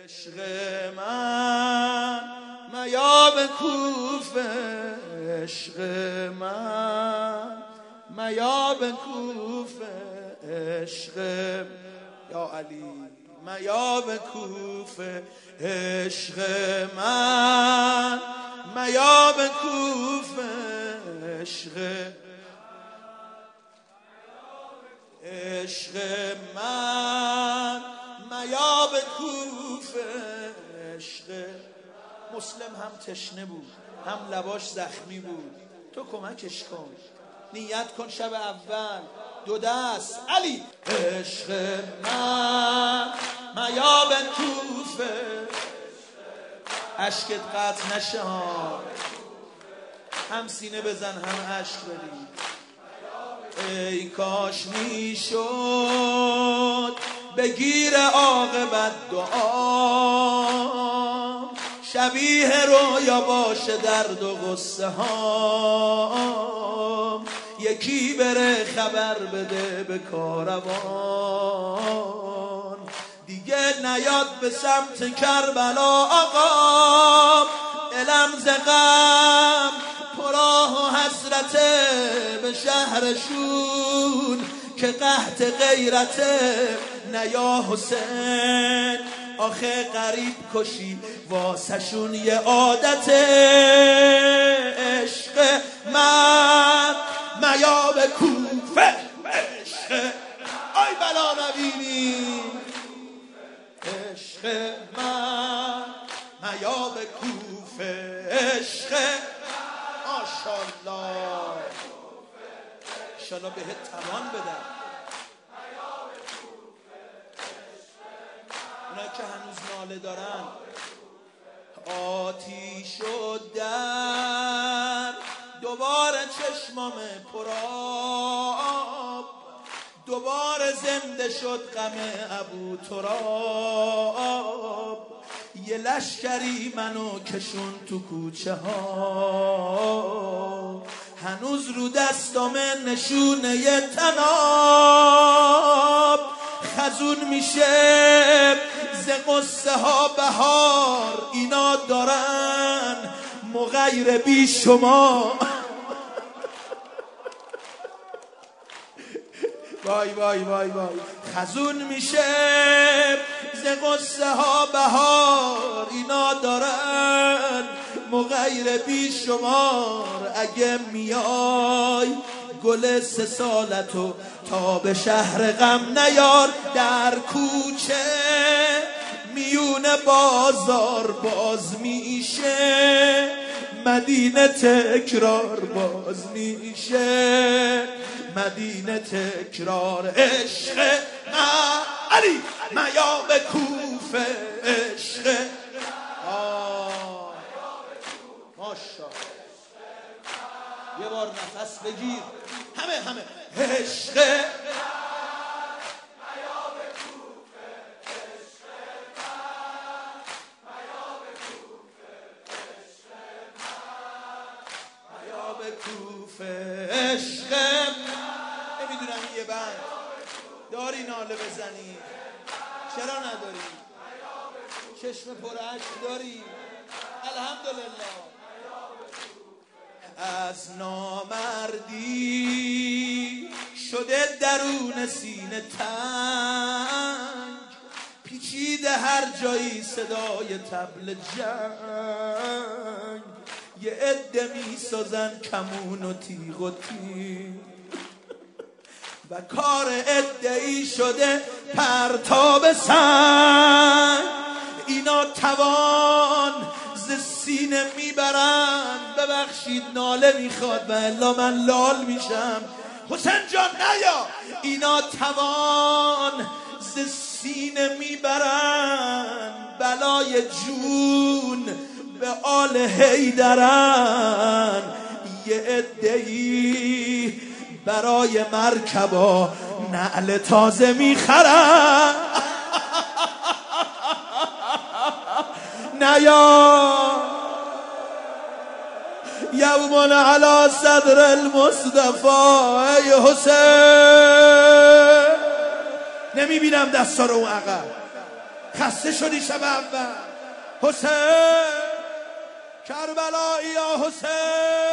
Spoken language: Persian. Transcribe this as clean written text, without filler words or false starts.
عشق من میاب کوفه، عشق من میاب کوفه، عشق یا علی میاب کوفه، عشق من میاب کوفه، عشق عشق من میاب کوفه، عشق. مسلم هم تشنه بود هم لباش زخمی بود، تو کمکش کن، نیت کن شب اول دو دست علی. عشق من میاب کوفه، عشقت قطع نشه ها، هم سینه بزن هم عشق بدی. ای کاش میشد بگیر عاقبت دعا، شبیه رویا باشه درد و غصه ها، یکی بره خبر بده به کاروان، دیگه نیاد به سمت کربلا آقا. دلم ز غم پراه و حسرته به شهرشون که قحط غیرته، نیا حسین آخه غریب کشی واسه شون یه عادته. عشق من میاب کوفه، عشق آی بلا نبینی، عشق من میاب کوفه، عشق ماشاءالله انشالله بهت توان بدم. اونایی که هنوز ناله دارن، آتیش و در دوباره چشمام پرآب، دوباره زنده شد غم ابو تراب، یه لشکری منو کشون تو کوچه ها، هنوز رو دستام نشونه ی تناب، خزون میشه ز قصه ها بهار، اینا دارن مغیر بی شما. وای وای وای وای، خزون میشه ز قصه ها بهار، اینا دارن مغیر بی شمار. اگه میای گل 3 سالتو تا به شهر غم نیار، در کوچه میون بازار باز میشه، مدینه تکرار باز میشه، مدینه تکرار. عشق من علی میاب کوفه، عشق ماشاءالله. یه بار نفس بگیر همه عشق میاب کوفه، عشق میاب کوفه، عشق میاب کوفه، عشق. نمیدونم یه بند داری ناله بزنی؟ چرا نداری؟ چشم پر اشک داری؟ الحمدلله. از نامردی شده درون سینه تنگ، پیچیده هر جایی صدای طبل جنگ، یه عده میسازن کمون و تیغ و تیر، و کار عده‌ای شده پرتاب سنگ، اینا توان ز سینه میبرن. ببخشید ناله میخواد و الا من لال میشم. حسین جان نیا، اینا توان ز سینه میبرن، بلای جون به آل حیدرن، یه عده‌ای برای مرکبا نعل تازه میخرن. نیا یومن علی صدر المصطفى، ای حسین. نمیبینم دستا رو اون عقب، خسته شدی شب اول حسین کربلایی یا حسین